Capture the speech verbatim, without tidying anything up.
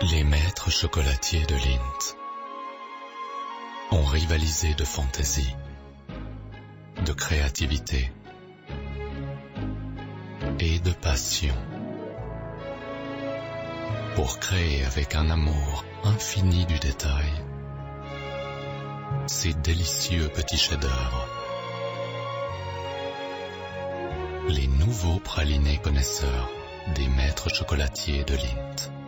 Les maîtres chocolatiers de Lindt ont rivalisé de fantaisie, de créativité et de passion pour créer avec un amour infini du détail ces délicieux petits chefs-d'œuvre. Les nouveaux pralinés connaisseurs des maîtres chocolatiers de Lindt.